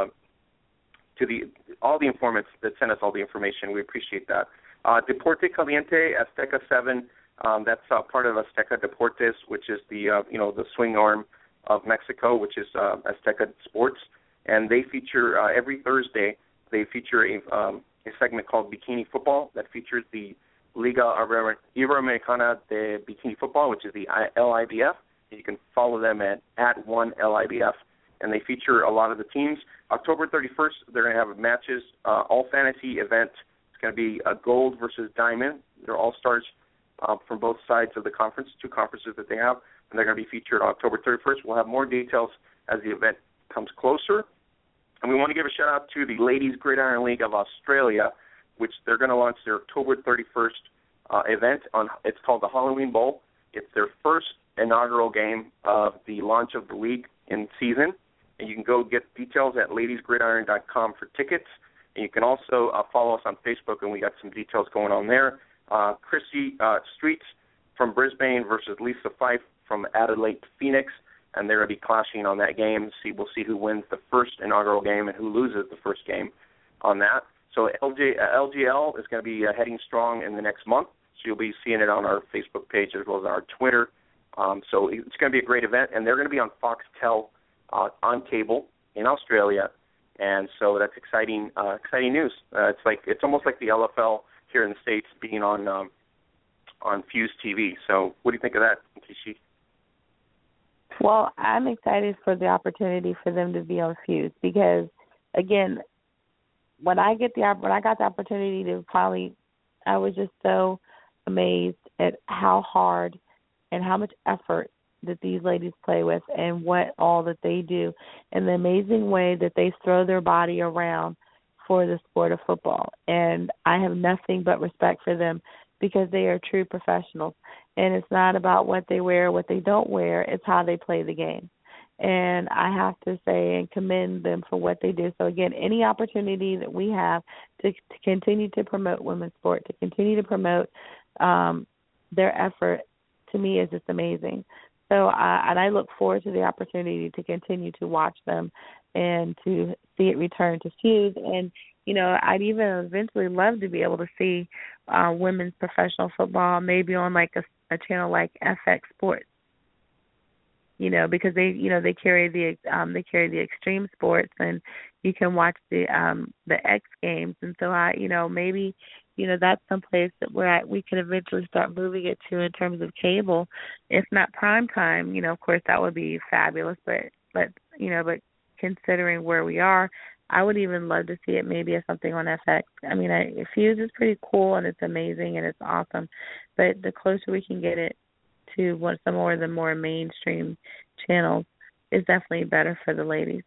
all the informants that sent us all the information. We appreciate that. Deporte Caliente, Azteca 7, that's part of Azteca Deportes, which is the swing arm of Mexico, which is Azteca Sports. And they feature every Thursday. They feature a segment called Bikini Football that features the Liga Iberoamericana de Bikini Football, which is the LIBF, You can follow them at @1LIBF, and they feature a lot of the teams. October 31st, they're going to have matches, all-fantasy event. It's going to be a gold versus diamond. They're all-stars from both sides of the conference, two conferences that they have, and they're going to be featured on October 31st. We'll have more details as the event comes closer. And we want to give a shout-out to the Ladies Gridiron League of Australia, which they're going to launch their October 31st event. It's called the Halloween Bowl. It's their first inaugural game of the launch of the league in season. And you can go get details at ladiesgridiron.com for tickets. And you can also follow us on Facebook, and we got some details going on there. Chrissy Streets from Brisbane versus Lisa Fife from Adelaide, Phoenix. And they're going to be clashing on that game. We'll see who wins the first inaugural game and who loses the first game on that. So LGL is going to be heading strong in the next month. So you'll be seeing it on our Facebook page as well as our Twitter. So it's going to be a great event. And they're going to be on Foxtel on cable in Australia. And so that's exciting news. It's almost like the LFL here in the States being on Fuse TV. So what do you think of that, Kishi?
Well, I'm excited for the opportunity for them to be on Fuse because, again, when I got the opportunity to finally, I was just so amazed at how hard and how much effort that these ladies play with and what all that they do and the amazing way that they throw their body around for the sport of football. And I have nothing but respect for them because they are true professionals. And it's not about what they wear, what they don't wear. It's how they play the game. And I have to say and commend them for what they do. So, again, any opportunity that we have to continue to promote women's sport, to continue to promote their effort, to me is just amazing. So I look forward to the opportunity to continue to watch them and to see it return to Fuse. And, I'd even eventually love to be able to see women's professional football maybe on like a channel like FX Sports. Because they carry the extreme sports, and you can watch the X Games, and so maybe that's someplace where we can eventually start moving it to in terms of cable, if not prime time. Of course that would be fabulous, but considering where we are, I would even love to see it maybe as something on FX. I mean, Fuse is pretty cool and it's amazing and it's awesome, but the closer we can get it to some more of the more mainstream channels is definitely better for the ladies.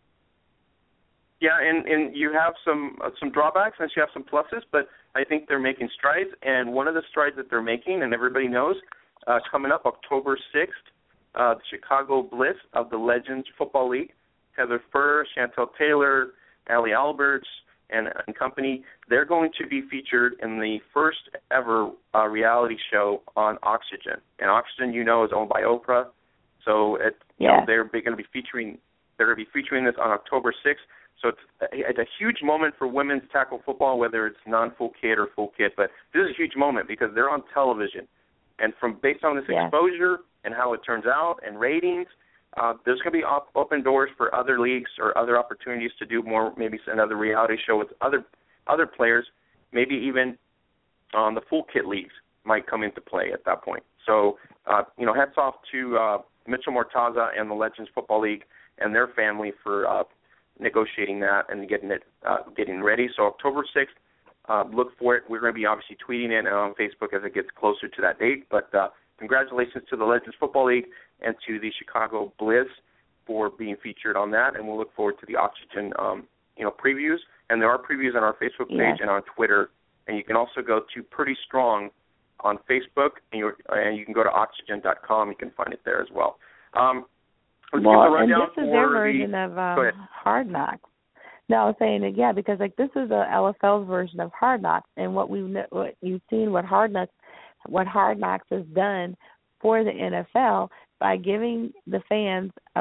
Yeah, and you have some drawbacks and you have some pluses, but I think they're making strides. And one of the strides that they're making, and everybody knows, coming up October 6th, the Chicago Bliss of the Legends Football League, Heather Furr, Chantel Taylor, Allie Alberts, and company, they're going to be featured in the first ever reality show on Oxygen. And Oxygen, is owned by Oprah, so they're going to be featuring this on October 6th. So it's a huge moment for women's tackle football, whether it's non-full kit or full kit. But this is a huge moment because they're on television, and based on this exposure and how it turns out and ratings, there's going to be open doors for other leagues or other opportunities to do more, maybe another reality show with other players, maybe even the full kit leagues might come into play at that point. So, hats off to Mitchell Mortaza and the Legends Football League and their family for negotiating that and getting ready. So October 6th, look for it. We're going to be obviously tweeting it on Facebook as it gets closer to that date. But congratulations to the Legends Football League and to the Chicago Blizz for being featured on that. And we'll look forward to the Oxygen, previews. And there are previews on our Facebook page and on Twitter. And you can also go to Pretty Strong on Facebook, and you can go to oxygen.com. You can find it there as well.
And this is their version of Hard Knocks. No, I was saying that, because this is the LFL's version of Hard Knocks, and what you've seen what Hard Knocks has done for the NFL by giving the fans a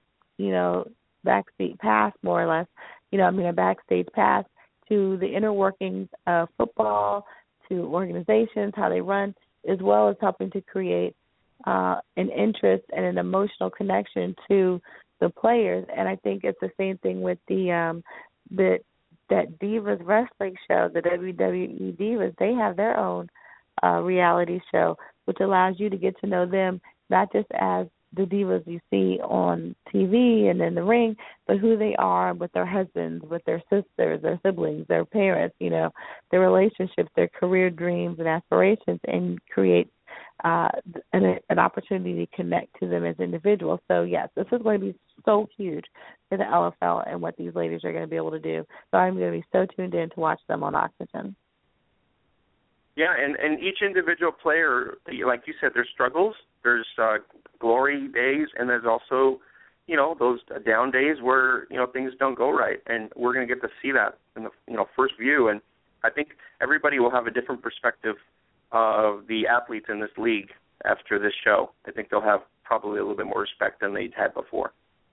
backseat pass, more or less. A backstage pass to the inner workings of football, to organizations, how they run, as well as helping to create an interest and an emotional connection to the players. And I think it's the same thing with that Divas wrestling show, the WWE Divas. They have their own reality show, which allows you to get to know them not just as the divas you see on TV and in the ring, but who they are with their husbands, with their sisters, their siblings, their parents, their relationships, their career dreams and aspirations, and create an opportunity to connect to them as individuals. So, yes, this is going to be so huge for the LFL and what these ladies are going to be able to do. So I'm going to be so tuned in to watch them on Oxygen.
Yeah, and each individual player, like you said, there's struggles, there's glory days, and there's also, those down days where, things don't go right. And we're going to get to see that in the, first view. And I think everybody will have a different perspective of the athletes in this league after this show. I think they'll have probably a little bit more respect than they'd had before.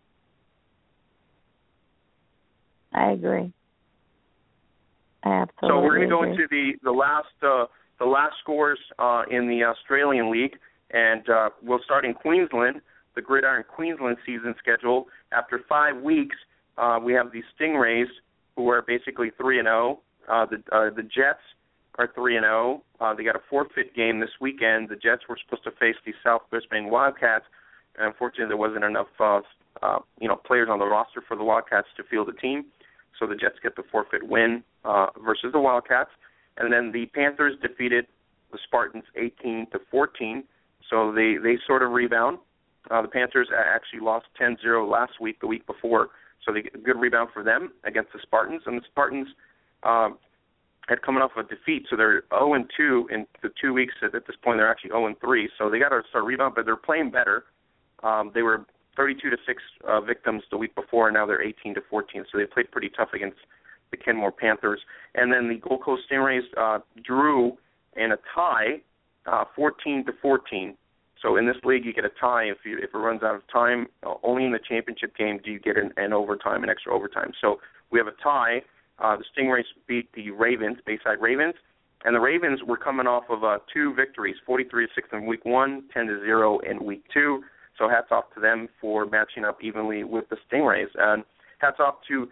I agree. Absolutely.
So we're going to go into the last scores in the Australian League, and we'll start in Queensland, the Gridiron Queensland season schedule. After 5 weeks, we have the Stingrays, who are basically 3-0. The Jets are 3-0. They got a forfeit game this weekend. The Jets were supposed to face the South Brisbane Wildcats, and unfortunately there wasn't enough players on the roster for the Wildcats to field the team. So the Jets get the forfeit win versus the Wildcats. And then the Panthers defeated the Spartans 18-14. So they sort of rebound. The Panthers actually lost 10-0 last week, the week before. So they get a good rebound for them against the Spartans. And the Spartans had coming off a defeat. So they're 0-2 in the 2 weeks. At this point, they're actually 0-3. So they got to start rebound, but they're playing better. They were 32-6 victims the week before, and now they're 18-14. So they played pretty tough against the Kenmore Panthers. And then the Gold Coast Stingrays drew in a tie, 14-14. So in this league, you get a tie if it runs out of time. Only in the championship game do you get an extra overtime. So we have a tie. The Stingrays beat the Ravens, Bayside Ravens, and the Ravens were coming off of 2 victories, 43-6 in week 1, 10-0 in week 2. So hats off to them for matching up evenly with the Stingrays. And hats off to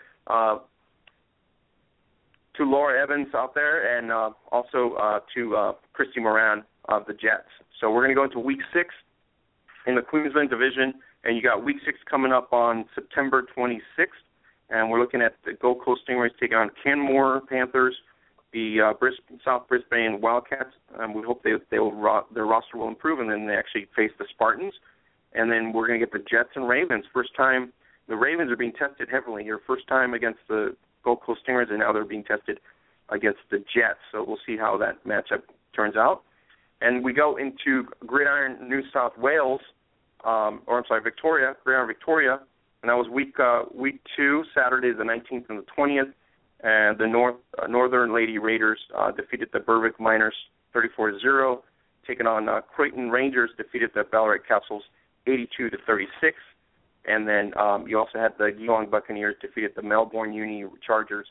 Laura Evans out there, and also to Christy Moran of the Jets. So we're going to go into week 6 in the Queensland division, and you got week 6 coming up on September 26th. And we're looking at the Gold Coast Stingrays taking on Kenmore Panthers, the South Brisbane Wildcats. We hope their roster will improve, and then they actually face the Spartans. And then we're going to get the Jets and Ravens. First time, the Ravens are being tested heavily here. First time against the Gold Coast Stingrays, and now they're being tested against the Jets. So we'll see how that matchup turns out. And we go into Gridiron New South Wales, Victoria, Gridiron Victoria, and that was week 2, Saturday the 19th and the 20th. And the Northern Lady Raiders defeated the Berwick Miners 34-0. Taking on Croydon Rangers, defeated the Ballarat Castles 82-36. And then you also had the Geelong Buccaneers defeated the Melbourne Uni Chargers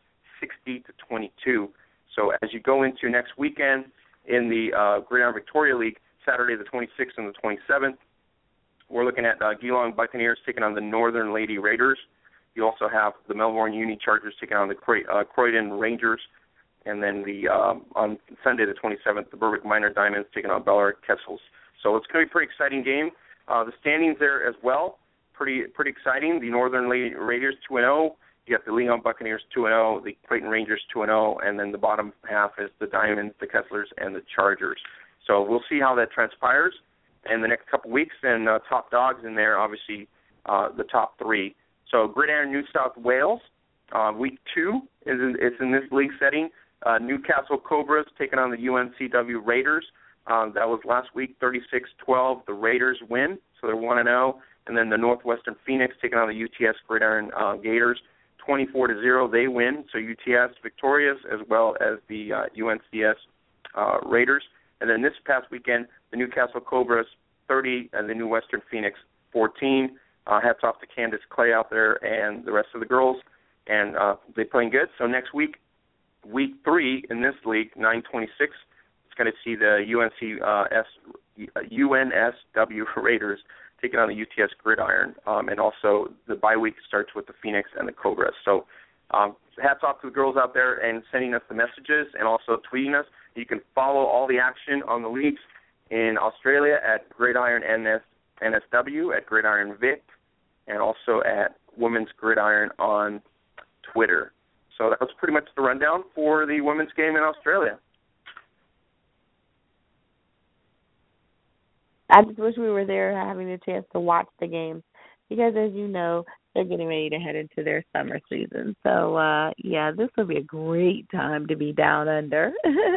60-22. So as you go into next weekend in the Gridiron Victoria League, Saturday the 26th and the 27th, we're looking at Geelong Buccaneers taking on the Northern Lady Raiders. You also have the Melbourne Uni Chargers taking on the Croydon Rangers. And then on Sunday the 27th, the Berwick Minor Diamonds taking on Ballarat Castles. So it's going to be a pretty exciting game. The standings there as well, pretty exciting. The Northern Lady Raiders 2-0. You got the Geelong Buccaneers 2-0, the Creighton Rangers 2-0, and then the bottom half is the Diamonds, the Kesslers, and the Chargers. So we'll see how that transpires in the next couple weeks. And top dogs in there, obviously, the top 3. So Gridiron New South Wales, week 2 is in this league setting. Newcastle Cobras taking on the UNCW Raiders. That was last week, 36-12. The Raiders win, so they're 1-0. And then the Northwestern Phoenix taking on the UTS Gridiron Gators, 24-0. They win, so UTS victorious as well as the UNCS Raiders. And then this past weekend, the Newcastle Cobras 30 and the New Western Phoenix 14. Hats off to Candace Clay out there and the rest of the girls, and they're playing good. So next week, week 3 in this league, 9/26, it's going to see the UNSW Raiders taking on the UTS Gridiron, and also the bye week starts with the Phoenix and the Cobras. So hats off to the girls out there and sending us the messages and also tweeting us. You can follow all the action on the leagues in Australia at Gridiron NS NSW, at Gridiron Vic, and also at Women's Gridiron on Twitter. So that was pretty much the rundown for the women's game in Australia.
I just wish we were there having the chance to watch the games because, as you know, they're getting ready to head into their summer season. So, yeah, this will be a great time to be down under.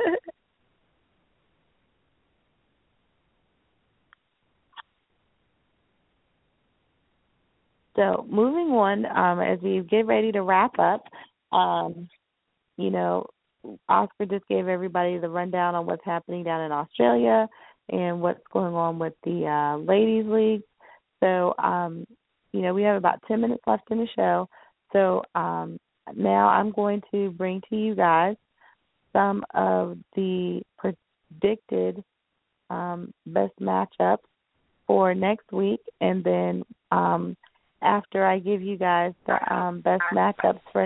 So, moving on, as we get ready to wrap up, you know, Oscar just gave everybody the rundown on what's happening down in Australia and what's going on with the Ladies League. So, you know, we have about 10 minutes left in the show. So now I'm going to bring to you guys some of the predicted best matchups for next week. And then after I give you guys the best matchups for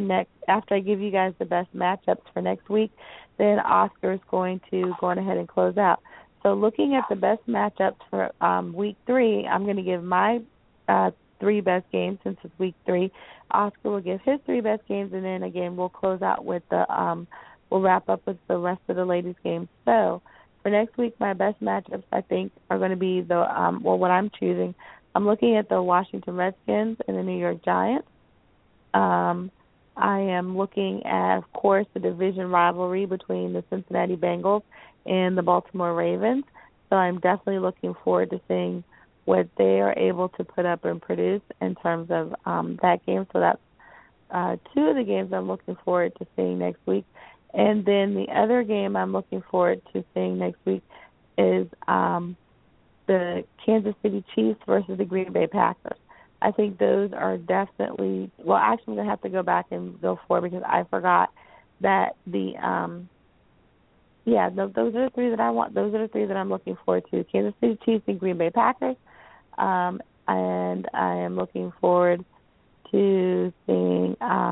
next week, then Oscar is going to go on ahead and close out. So looking at the best matchups for week 3, I'm going to give my 3 best games since it's week 3. Oscar will give his 3 best games, and then again we'll close out with we'll wrap up with the rest of the ladies' games. So for next week, my best matchups I think are going to be what I'm choosing. I'm looking at the Washington Redskins and the New York Giants. I am looking at, of course, the division rivalry between the Cincinnati Bengals and the Baltimore Ravens. So I'm definitely looking forward to seeing what they are able to put up and produce in terms of that game. So that's 2 of the games I'm looking forward to seeing next week. And then the other game I'm looking forward to seeing next week is the Kansas City Chiefs versus the Green Bay Packers. I think those are definitely – well, actually, I'm going to have to go back and go forward because I forgot that those are the 3 that I want. Those are the 3 that I'm looking forward to, Kansas City Chiefs and Green Bay Packers. And I am looking forward to seeing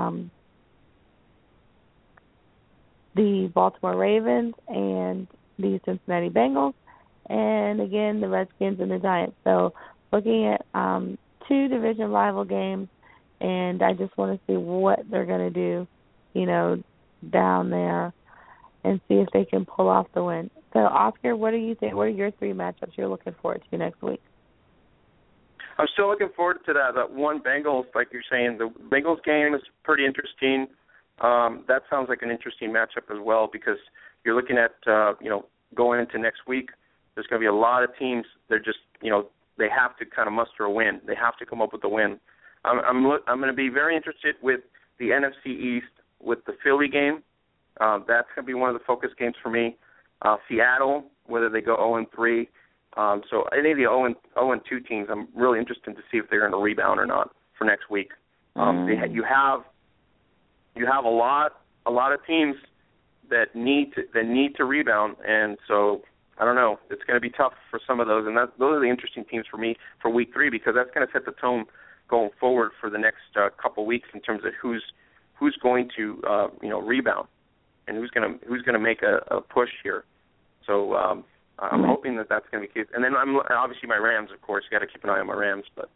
the Baltimore Ravens and the Cincinnati Bengals, and again the Redskins and the Giants. So looking at 2 division rival games, and I just want to see what they're going to do, you know, down there, and see if they can pull off the win. So Oscar, what do you think? What are your 3 matchups you're looking forward to next week?
I'm still looking forward to that one Bengals, like you're saying. The Bengals game is pretty interesting. That sounds like an interesting matchup as well because you're looking at, going into next week, there's going to be a lot of teams. They're just, they have to kind of muster a win. They have to come up with a win. I'm going to be very interested with the NFC East with the Philly game. That's going to be one of the focus games for me. Seattle, whether they go 0-3. So any of the 0-2 teams, I'm really interested to see if they're going to rebound or not for next week. You have a lot of teams that need to rebound, and so I don't know. It's going to be tough for some of those, and those are the interesting teams for me for week 3 because that's going to set the tone going forward for the next couple weeks in terms of who's going to rebound and who's going to make a push here. So I'm hoping that that's going to be the case. And then obviously my Rams, of course. You got to keep an eye on my Rams, but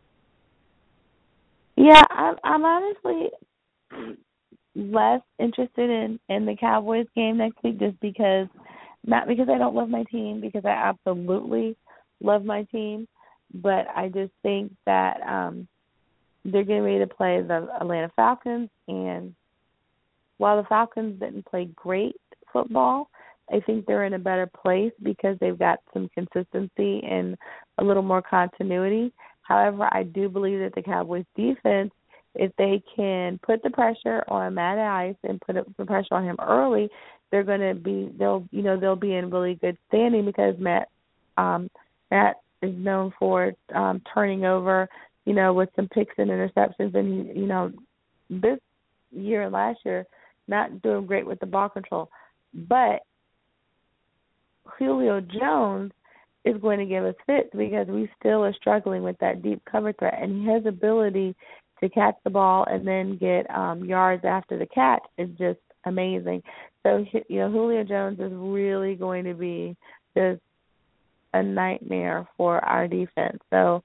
yeah, I'm honestly less interested in the Cowboys game next week just because, not because I don't love my team, because I absolutely love my team, but I just think that they're getting ready to play the Atlanta Falcons, and while the Falcons didn't play great football, I think they're in a better place because they've got some consistency and a little more continuity. However, I do believe that the Cowboys defense, if they can put the pressure on Matt Ice and put the pressure on him early, they'll be in really good standing because Matt is known for turning over, with some picks and interceptions, and this year and last year not doing great with the ball control. But Julio Jones is going to give us fits because we still are struggling with that deep cover threat, and his ability to catch the ball and then get yards after the catch is just amazing. So, Julio Jones is really going to be just a nightmare for our defense. So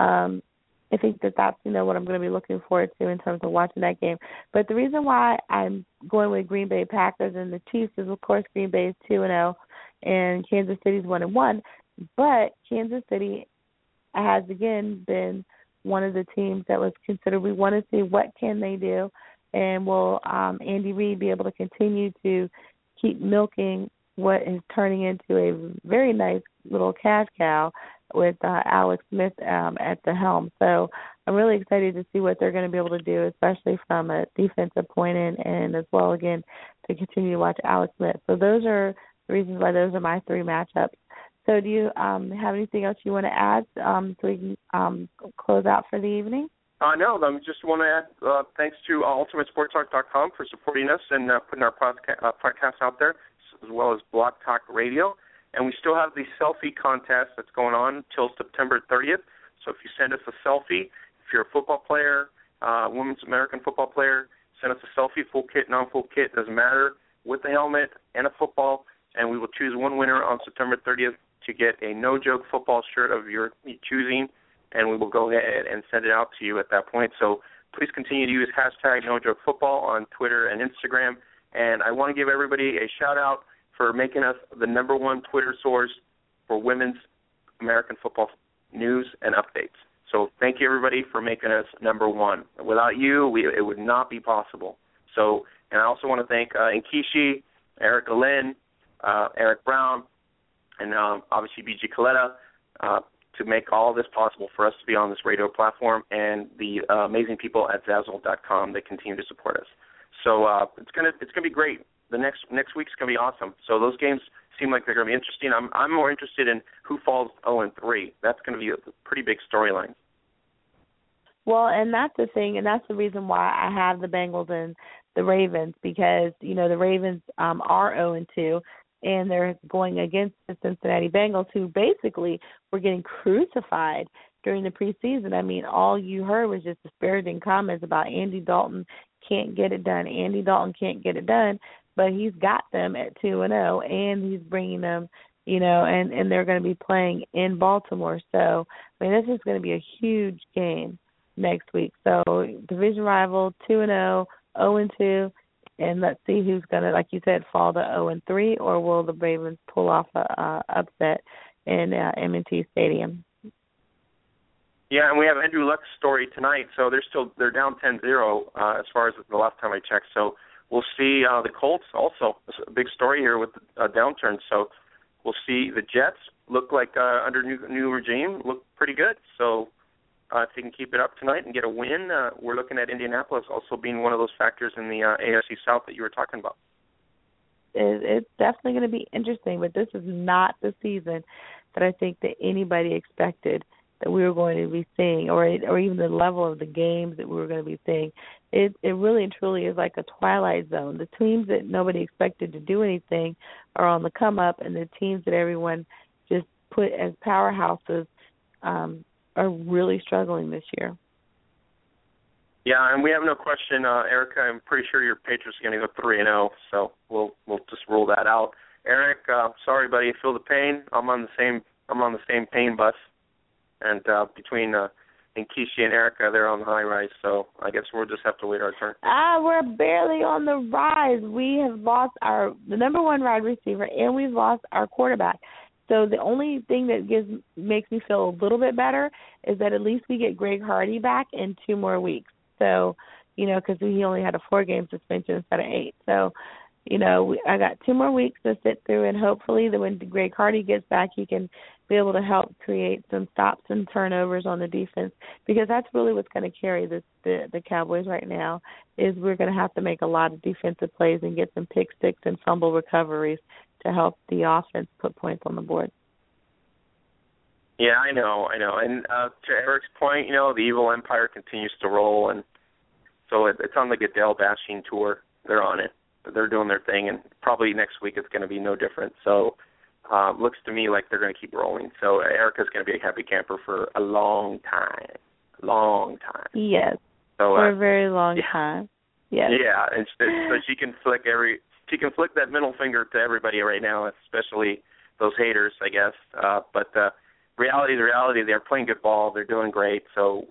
I think that that's, what I'm going to be looking forward to in terms of watching that game. But the reason why I'm going with Green Bay Packers and the Chiefs is, of course, Green Bay is 2-0 and Kansas City's 1-1. But Kansas City has, again, been one of the teams that was considered. We want to see what can they do, and will Andy Reid be able to continue to keep milking what is turning into a very nice little cash cow with Alex Smith at the helm. So I'm really excited to see what they're going to be able to do, especially from a defensive point and as well, again, to continue to watch Alex Smith. So those are the reasons why those are my three matchups. So do you have anything else you want to add so we can close out for the evening?
No, I just want to add thanks to UltimateSportsTalk.com for supporting us and putting our podcast out there, as well as Blog Talk Radio. And we still have the selfie contest that's going on till September 30th. So if you send us a selfie, if you're a football player, women's American football player, send us a selfie, full kit, non-full kit, doesn't matter, with the helmet and a football, and we will choose one winner on September 30th to get a no-joke football shirt of your choosing, and we will go ahead and send it out to you at that point. So please continue to use hashtag #NoJokeFootball on Twitter and Instagram. And I want to give everybody a shout-out for making us the number one Twitter source for women's American football news and updates. So thank you, everybody, for making us number one. Without you, it would not be possible. So, and I also want to thank Nkishi, Erica Lynn, Eric Brown, and obviously BG Coletta to make all this possible for us to be on this radio platform, and the amazing people at Zazzle.com that continue to support us. So it's gonna be great. The next week's gonna be awesome. So those games seem like they're gonna be interesting. I'm more interested in who falls 0-3. That's gonna be a pretty big storyline.
Well, and that's the thing, and that's the reason why I have the Bengals and the Ravens, because the Ravens are 0-2, and they're going against the Cincinnati Bengals, who basically were getting crucified during the preseason. I mean, all you heard was just disparaging comments about Andy Dalton can't get it done. Andy Dalton can't get it done, but he's got them at 2-0, and he's bringing them, and they're going to be playing in Baltimore. So, I mean, this is going to be a huge game next week. So, division rival, 2-0, 0-2, and let's see who's going to, like you said, fall to 0-3, or will the Ravens pull off a upset in M&T Stadium?
Yeah, and we have Andrew Luck's story tonight. So they're down 10-0 as far as the last time I checked. So we'll see the Colts also. It's a big story here with a downturn. So we'll see the Jets look like under new regime look pretty good. So if they can keep it up tonight and get a win, we're looking at Indianapolis also being one of those factors in the AFC South that you were talking about.
It's definitely going to be interesting, but this is not the season that I think that anybody expected that we were going to be seeing, or even the level of the games that we were going to be seeing. It really and truly is like a twilight zone. The teams that nobody expected to do anything are on the come up, and the teams that everyone just put as powerhouses are really struggling this year.
Yeah, and we have no question, Erica, I'm pretty sure your Patriots are going to go 3-0, so we'll just rule that out. Eric, sorry, buddy, feel the pain. I'm on the same pain bus. And between Nkishi and Erica, they're on the high rise, so I guess we'll just have to wait our turn.
We're barely on the rise. We have lost the number one wide receiver, and we've lost our quarterback. So the only thing that makes me feel a little bit better is that at least we get Greg Hardy back in 2 more weeks. So, because he only had a 4-game suspension instead of 8. So, I got 2 more weeks to sit through, and hopefully when Greg Hardy gets back, he can be able to help create some stops and turnovers on the defense, because that's really what's going to carry the Cowboys right now, is we're going to have to make a lot of defensive plays and get some pick sticks and fumble recoveries to help the offense put points on the board.
Yeah, I know. And to Eric's point, the evil empire continues to roll, and so it's on the Goodell bashing tour. They're on it. They're doing their thing, and probably next week it's going to be no different. So looks to me like they're going to keep rolling. So Erica's going to be a happy camper for a long time.
Yes,
so,
for a very long time. Yes.
Yeah, and so she can flick that middle finger to everybody right now, especially those haters, I guess. But reality is reality. They're playing good ball. They're doing great. So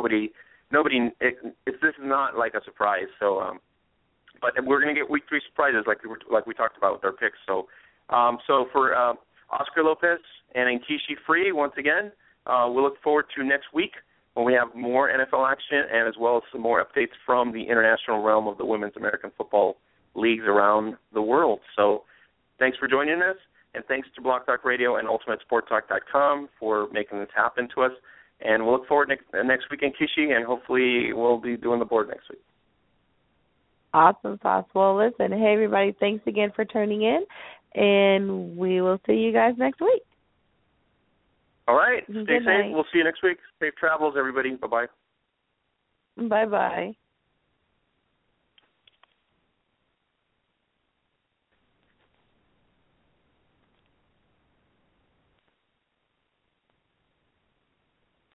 this is not like a surprise. So, but we're going to get week 3 surprises like we talked about with our picks. So, so for Oscar Lopez and Nkishi Free, once again, we'll look forward to next week when we have more NFL action and as well as some more updates from the international realm of the women's American football leagues around the world. So thanks for joining us, and thanks to Block Talk Radio and UltimateSportTalk.com for making this happen to us. And we'll look forward next week in Kishi, and hopefully we'll be doing the board next week.
Awesome sauce. Well, listen, hey, everybody, thanks again for tuning in, and we will see you guys next week.
All right. Stay
Good
safe.
night.
We'll see you next week. Safe travels, everybody. Bye-bye.
Bye-bye.